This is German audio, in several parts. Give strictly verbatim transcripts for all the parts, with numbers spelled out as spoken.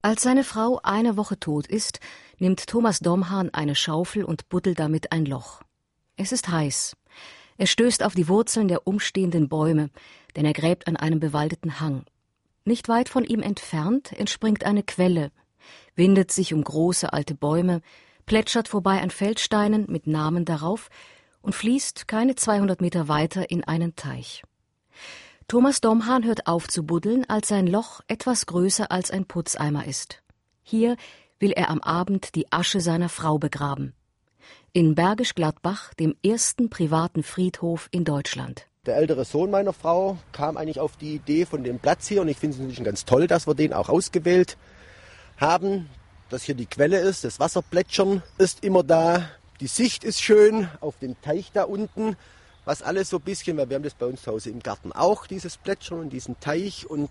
Als seine Frau eine Woche tot ist, nimmt Thomas Domhahn eine Schaufel und buddelt damit ein Loch. Es ist heiß. Er stößt auf die Wurzeln der umstehenden Bäume, denn er gräbt an einem bewaldeten Hang. Nicht weit von ihm entfernt entspringt eine Quelle, windet sich um große alte Bäume, plätschert vorbei an Feldsteinen mit Namen darauf und fließt keine zweihundert Meter weiter in einen Teich. Thomas Domhahn hört auf zu buddeln, als sein Loch etwas größer als ein Putzeimer ist. Hier will er am Abend die Asche seiner Frau begraben. In Bergisch Gladbach, dem ersten privaten Friedhof in Deutschland. Der ältere Sohn meiner Frau kam eigentlich auf die Idee von dem Platz hier und ich finde es natürlich ganz toll, dass wir den auch ausgewählt haben, dass hier die Quelle ist, das Wasserplätschern ist immer da, die Sicht ist schön auf den Teich da unten. Was alles so ein bisschen, weil wir haben das bei uns zu Hause im Garten auch, dieses Plätschern und diesen Teich. Und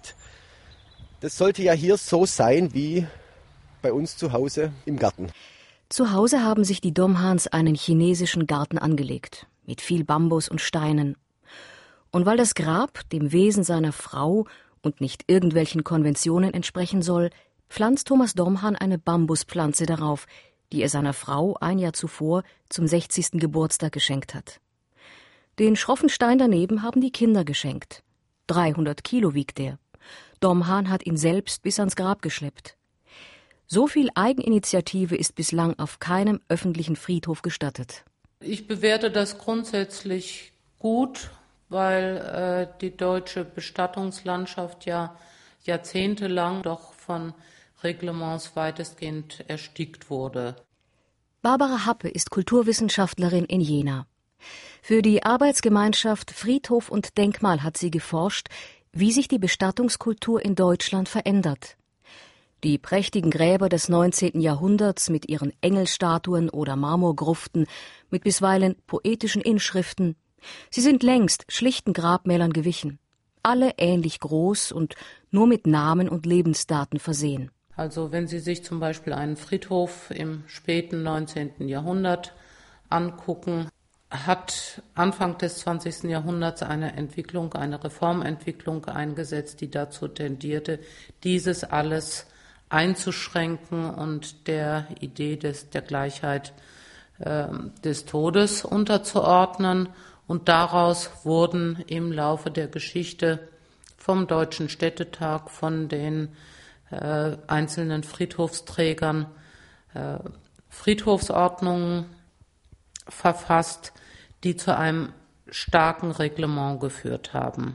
das sollte ja hier so sein wie bei uns zu Hause im Garten. Zu Hause haben sich die Domhahns einen chinesischen Garten angelegt, mit viel Bambus und Steinen. Und weil das Grab dem Wesen seiner Frau und nicht irgendwelchen Konventionen entsprechen soll, pflanzt Thomas Domhahn eine Bambuspflanze darauf, die er seiner Frau ein Jahr zuvor zum sechzigsten Geburtstag geschenkt hat. Den schroffen Stein daneben haben die Kinder geschenkt. dreihundert Kilo wiegt er. Domhahn hat ihn selbst bis ans Grab geschleppt. So viel Eigeninitiative ist bislang auf keinem öffentlichen Friedhof gestattet. Ich bewerte das grundsätzlich gut, weil äh, die deutsche Bestattungslandschaft ja jahrzehntelang doch von Reglements weitestgehend erstickt wurde. Barbara Happe ist Kulturwissenschaftlerin in Jena. Für die Arbeitsgemeinschaft Friedhof und Denkmal hat sie geforscht, wie sich die Bestattungskultur in Deutschland verändert. Die prächtigen Gräber des neunzehnten Jahrhunderts mit ihren Engelstatuen oder Marmorgruften, mit bisweilen poetischen Inschriften, sie sind längst schlichten Grabmälern gewichen. Alle ähnlich groß und nur mit Namen und Lebensdaten versehen. Also wenn Sie sich zum Beispiel einen Friedhof im späten neunzehnten Jahrhundert angucken, hat Anfang des zwanzigsten Jahrhunderts eine Entwicklung, eine Reformentwicklung eingesetzt, die dazu tendierte, dieses alles einzuschränken und der Idee des, der Gleichheit äh, des Todes unterzuordnen. Und daraus wurden im Laufe der Geschichte vom Deutschen Städtetag, von den äh, einzelnen Friedhofsträgern äh, Friedhofsordnungen verfasst, die zu einem starken Reglement geführt haben.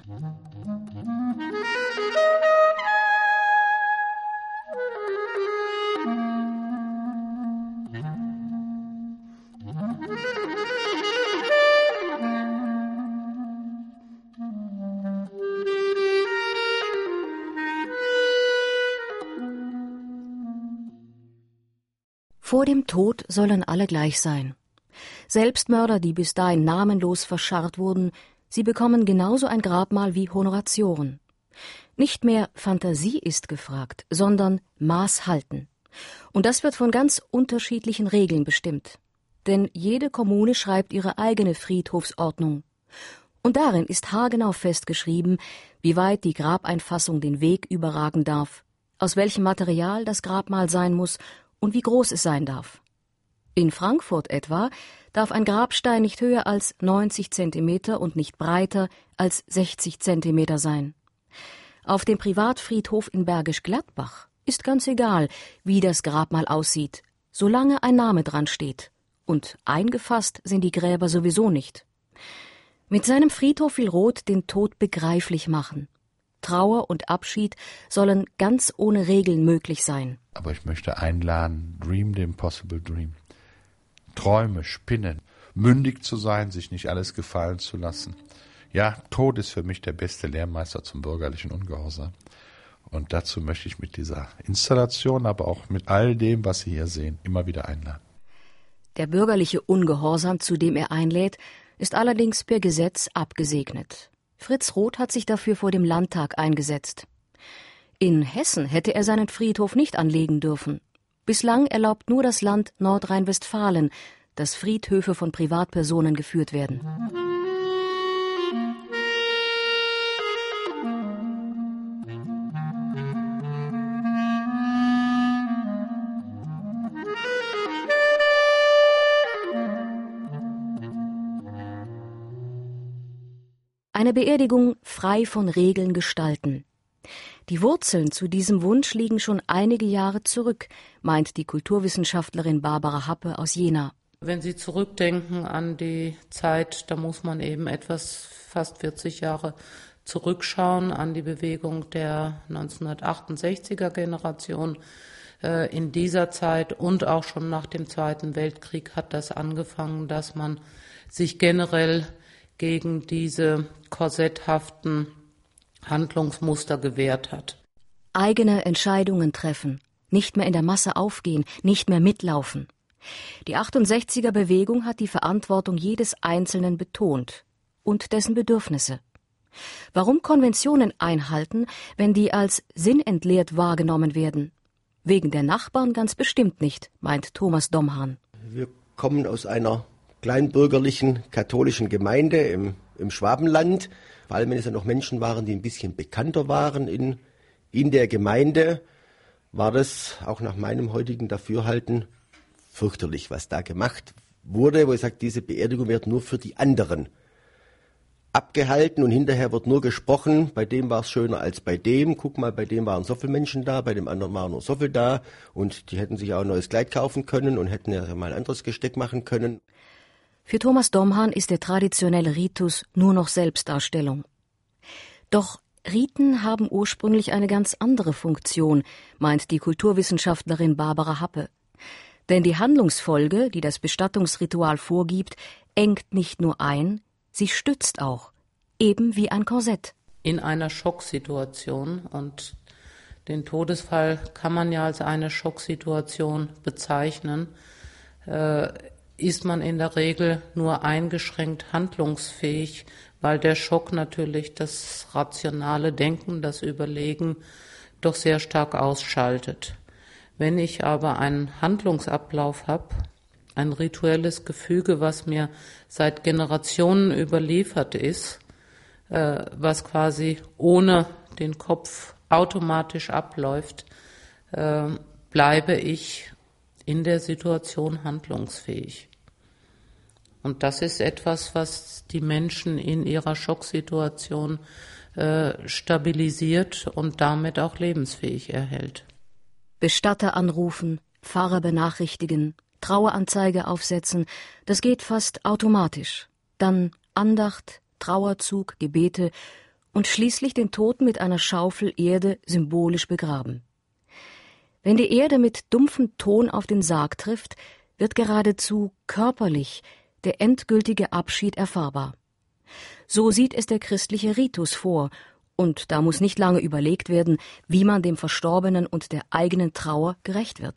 Vor dem Tod sollen alle gleich sein. Selbstmörder, die bis dahin namenlos verscharrt wurden, sie bekommen genauso ein Grabmal wie Honoratioren. Nicht mehr Fantasie ist gefragt, sondern Maß halten. Und das wird von ganz unterschiedlichen Regeln bestimmt. Denn jede Kommune schreibt ihre eigene Friedhofsordnung. Und darin ist haargenau festgeschrieben, wie weit die Grabeinfassung den Weg überragen darf, aus welchem Material das Grabmal sein muss und wie groß es sein darf. In Frankfurt etwa darf ein Grabstein nicht höher als neunzig Zentimeter und nicht breiter als sechzig Zentimeter sein. Auf dem Privatfriedhof in Bergisch Gladbach ist ganz egal, wie das Grabmal aussieht, solange ein Name dran steht. Und eingefasst sind die Gräber sowieso nicht. Mit seinem Friedhof will Roth den Tod begreiflich machen. Trauer und Abschied sollen ganz ohne Regeln möglich sein. Aber ich möchte einladen, dream the impossible dream. Träume, spinnen, mündig zu sein, sich nicht alles gefallen zu lassen. Ja, Tod ist für mich der beste Lehrmeister zum bürgerlichen Ungehorsam. Und dazu möchte ich mit dieser Installation, aber auch mit all dem, was Sie hier sehen, immer wieder einladen. Der bürgerliche Ungehorsam, zu dem er einlädt, ist allerdings per Gesetz abgesegnet. Fritz Roth hat sich dafür vor dem Landtag eingesetzt. In Hessen hätte er seinen Friedhof nicht anlegen dürfen. Bislang erlaubt nur das Land Nordrhein-Westfalen, dass Friedhöfe von Privatpersonen geführt werden. Eine Beerdigung frei von Regeln gestalten. Die Wurzeln zu diesem Wunsch liegen schon einige Jahre zurück, meint die Kulturwissenschaftlerin Barbara Happe aus Jena. Wenn Sie zurückdenken an die Zeit, da muss man eben etwas, fast vierzig Jahre zurückschauen, an die Bewegung der neunzehnhundertachtundsechziger Generation. In dieser Zeit und auch schon nach dem Zweiten Weltkrieg hat das angefangen, dass man sich generell gegen diese korsetthaften Handlungsmuster gewehrt hat. Eigene Entscheidungen treffen, nicht mehr in der Masse aufgehen, nicht mehr mitlaufen. Die achtundsechziger Bewegung hat die Verantwortung jedes Einzelnen betont und dessen Bedürfnisse. Warum Konventionen einhalten, wenn die als sinnentleert wahrgenommen werden? Wegen der Nachbarn ganz bestimmt nicht, meint Thomas Domhahn. Wir kommen aus einer kleinbürgerlichen katholischen Gemeinde im, im Schwabenland, vor allem wenn es ja noch Menschen waren, die ein bisschen bekannter waren in, in der Gemeinde, war das auch nach meinem heutigen Dafürhalten fürchterlich, was da gemacht wurde, wo ich sage, diese Beerdigung wird nur für die anderen abgehalten und hinterher wird nur gesprochen, bei dem war es schöner als bei dem, guck mal, bei dem waren so viele Menschen da, bei dem anderen waren nur so viel da und die hätten sich auch ein neues Kleid kaufen können und hätten ja mal ein anderes Gesteck machen können. Für Thomas Domhahn ist der traditionelle Ritus nur noch Selbstdarstellung. Doch Riten haben ursprünglich eine ganz andere Funktion, meint die Kulturwissenschaftlerin Barbara Happe. Denn die Handlungsfolge, die das Bestattungsritual vorgibt, engt nicht nur ein, sie stützt auch, eben wie ein Korsett. In einer Schocksituation, und den Todesfall kann man ja als eine Schocksituation bezeichnen, äh, ist man in der Regel nur eingeschränkt handlungsfähig, weil der Schock natürlich das rationale Denken, das Überlegen doch sehr stark ausschaltet. Wenn ich aber einen Handlungsablauf habe, ein rituelles Gefüge, was mir seit Generationen überliefert ist, äh, was quasi ohne den Kopf automatisch abläuft, äh, bleibe ich in der Situation handlungsfähig. Und das ist etwas, was die Menschen in ihrer Schocksituation äh, stabilisiert und damit auch lebensfähig erhält. Bestatter anrufen, Pfarrer benachrichtigen, Traueranzeige aufsetzen, das geht fast automatisch. Dann Andacht, Trauerzug, Gebete und schließlich den Toten mit einer Schaufel Erde symbolisch begraben. Wenn die Erde mit dumpfem Ton auf den Sarg trifft, wird geradezu körperlich der endgültige Abschied erfahrbar. So sieht es der christliche Ritus vor, und da muss nicht lange überlegt werden, wie man dem Verstorbenen und der eigenen Trauer gerecht wird.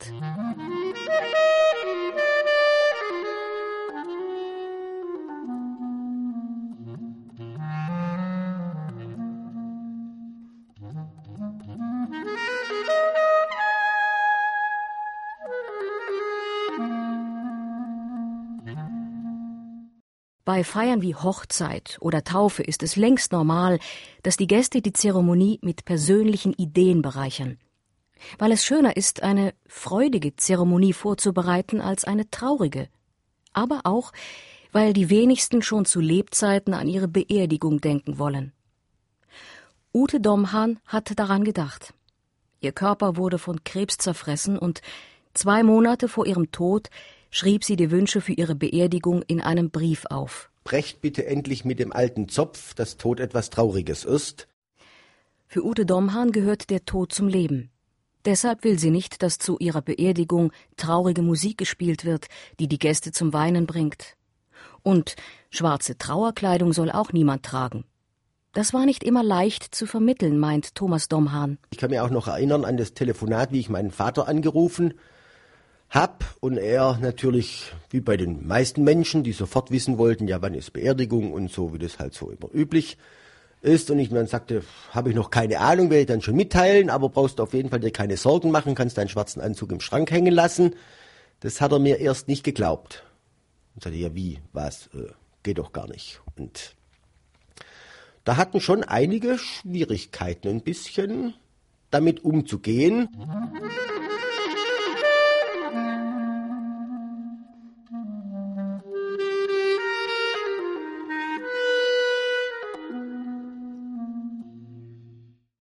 Bei Feiern wie Hochzeit oder Taufe ist es längst normal, dass die Gäste die Zeremonie mit persönlichen Ideen bereichern. Weil es schöner ist, eine freudige Zeremonie vorzubereiten als eine traurige. Aber auch, weil die wenigsten schon zu Lebzeiten an ihre Beerdigung denken wollen. Ute Domhahn hat daran gedacht. Ihr Körper wurde von Krebs zerfressen und zwei Monate vor ihrem Tod schrieb sie die Wünsche für ihre Beerdigung in einem Brief auf. Brecht bitte endlich mit dem alten Zopf, dass Tod etwas Trauriges ist. Für Ute Domhahn gehört der Tod zum Leben. Deshalb will sie nicht, dass zu ihrer Beerdigung traurige Musik gespielt wird, die die Gäste zum Weinen bringt. Und schwarze Trauerkleidung soll auch niemand tragen. Das war nicht immer leicht zu vermitteln, meint Thomas Domhahn. Ich kann mich auch noch erinnern an das Telefonat, wie ich meinen Vater angerufen hab und er natürlich, wie bei den meisten Menschen, die sofort wissen wollten, ja, wann ist Beerdigung und so, wie das halt so immer üblich ist. Und ich mir dann sagte, habe ich noch keine Ahnung, werde ich dann schon mitteilen, aber brauchst du auf jeden Fall dir keine Sorgen machen, kannst deinen schwarzen Anzug im Schrank hängen lassen. Das hat er mir erst nicht geglaubt. Und sagte, ja, wie, was, äh, geht doch gar nicht. Und da hatten schon einige Schwierigkeiten, ein bisschen damit umzugehen.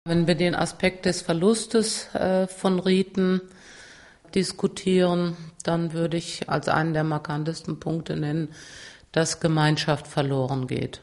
Wenn wir den Aspekt des Verlustes äh, von Riten diskutieren, dann würde ich als einen der markantesten Punkte nennen, dass Gemeinschaft verloren geht.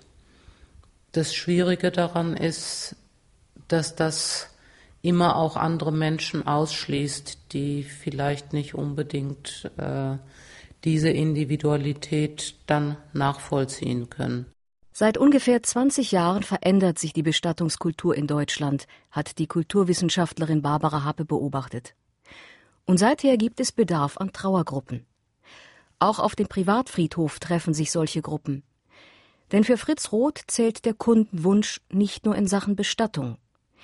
Das Schwierige daran ist, dass das immer auch andere Menschen ausschließt, die vielleicht nicht unbedingt äh, diese Individualität dann nachvollziehen können. Seit ungefähr zwanzig Jahren verändert sich die Bestattungskultur in Deutschland, hat die Kulturwissenschaftlerin Barbara Happe beobachtet. Und seither gibt es Bedarf an Trauergruppen. Auch auf dem Privatfriedhof treffen sich solche Gruppen. Denn für Fritz Roth zählt der Kundenwunsch nicht nur in Sachen Bestattung.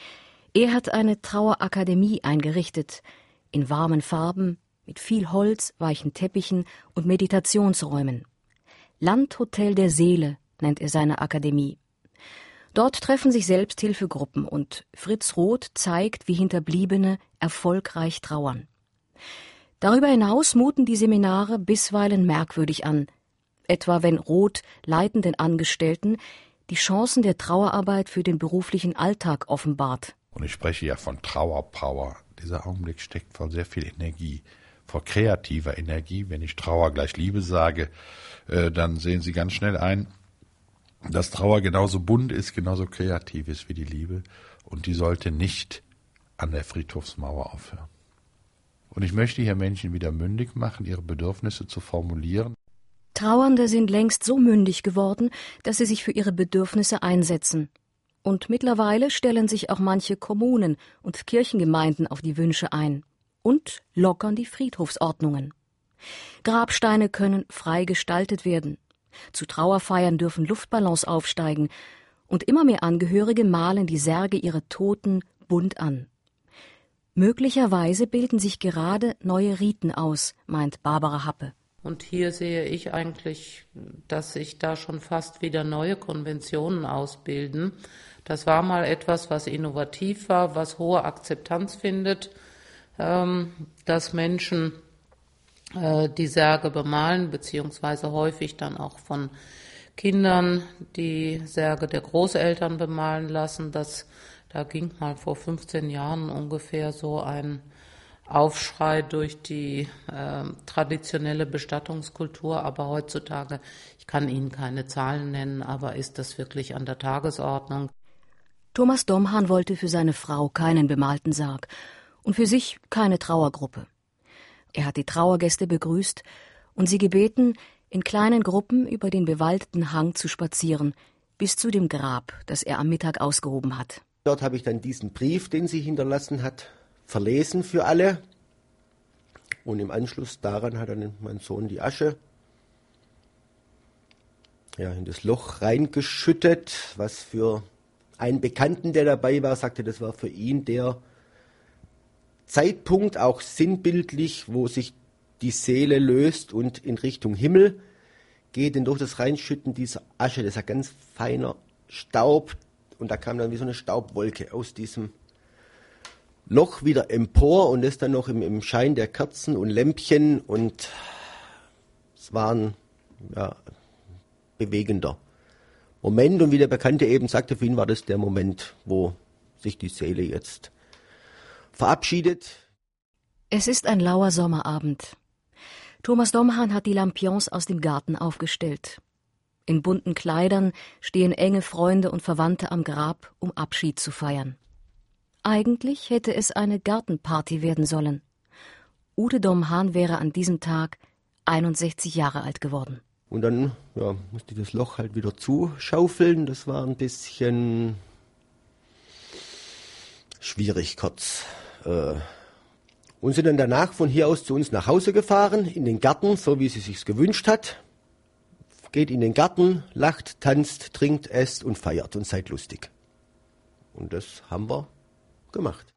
Er hat eine Trauerakademie eingerichtet, in warmen Farben, mit viel Holz, weichen Teppichen und Meditationsräumen. Landhotel der Seele nennt er seine Akademie. Dort treffen sich Selbsthilfegruppen und Fritz Roth zeigt, wie Hinterbliebene erfolgreich trauern. Darüber hinaus muten die Seminare bisweilen merkwürdig an, etwa wenn Roth leitenden Angestellten die Chancen der Trauerarbeit für den beruflichen Alltag offenbart. Und ich spreche ja von Trauerpower. Dieser Augenblick steckt voll sehr viel Energie, vor kreativer Energie. Wenn ich Trauer gleich Liebe sage, äh, dann sehen Sie ganz schnell ein, dass Trauer genauso bunt ist, genauso kreativ ist wie die Liebe. Und die sollte nicht an der Friedhofsmauer aufhören. Und ich möchte hier Menschen wieder mündig machen, ihre Bedürfnisse zu formulieren. Trauernde sind längst so mündig geworden, dass sie sich für ihre Bedürfnisse einsetzen. Und mittlerweile stellen sich auch manche Kommunen und Kirchengemeinden auf die Wünsche ein und lockern die Friedhofsordnungen. Grabsteine können frei gestaltet werden. Zu Trauerfeiern dürfen Luftballons aufsteigen und immer mehr Angehörige malen die Särge ihrer Toten bunt an. Möglicherweise bilden sich gerade neue Riten aus, meint Barbara Happe. Und hier sehe ich eigentlich, dass sich da schon fast wieder neue Konventionen ausbilden. Das war mal etwas, was innovativ war, was hohe Akzeptanz findet, ähm, dass Menschen die Särge bemalen, beziehungsweise häufig dann auch von Kindern die Särge der Großeltern bemalen lassen. Das, da ging mal vor fünfzehn Jahren ungefähr so ein Aufschrei durch die äh, traditionelle Bestattungskultur, aber heutzutage, ich kann Ihnen keine Zahlen nennen, aber ist das wirklich an der Tagesordnung? Thomas Domhahn wollte für seine Frau keinen bemalten Sarg und für sich keine Trauergruppe. Er hat die Trauergäste begrüßt und sie gebeten, in kleinen Gruppen über den bewaldeten Hang zu spazieren, bis zu dem Grab, das er am Mittag ausgehoben hat. Dort habe ich dann diesen Brief, den sie hinterlassen hat, verlesen für alle. Und im Anschluss daran hat dann mein Sohn die Asche ja, in das Loch reingeschüttet, was für einen Bekannten, der dabei war, sagte, das war für ihn der Zeitpunkt, auch sinnbildlich, wo sich die Seele löst und in Richtung Himmel geht. Denn durch das Reinschütten dieser Asche, das ist ein ganz feiner Staub, und da kam dann wie so eine Staubwolke aus diesem Loch wieder empor und das dann noch im, im Schein der Kerzen und Lämpchen, und es war ein ja, bewegender Moment. Und wie der Bekannte eben sagte, für ihn war das der Moment, wo sich die Seele jetzt verabschiedet. Es ist ein lauer Sommerabend. Thomas Domhahn hat die Lampions aus dem Garten aufgestellt. In bunten Kleidern stehen enge Freunde und Verwandte am Grab, um Abschied zu feiern. Eigentlich hätte es eine Gartenparty werden sollen. Ute Domhahn wäre an diesem Tag einundsechzig Jahre alt geworden. Und dann ja, musste ich das Loch halt wieder zuschaufeln. Das war ein bisschen schwierig kurz. Äh, und sind dann danach von hier aus zu uns nach Hause gefahren, in den Garten, so wie sie sich's gewünscht hat. Geht in den Garten, lacht, tanzt, trinkt, esst und feiert und seid lustig. Und das haben wir gemacht.